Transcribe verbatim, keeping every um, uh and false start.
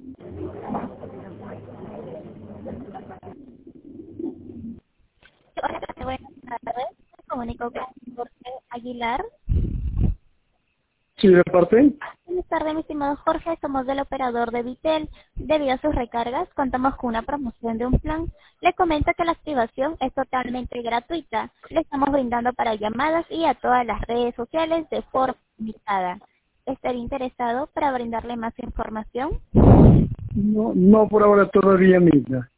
Hola, buenas tardes. Me comunico con Jorge Aguilar. Sí, de parte. Buenas tardes, mi estimado Jorge. Somos del operador de Vitel. Debido a sus recargas, contamos con una promoción de un plan. Le comento que la activación es totalmente gratuita. Le estamos brindando para llamadas y a todas las redes sociales de forma limitada. ¿Estaría interesado para brindarle más información? No, no por ahora todavía misma.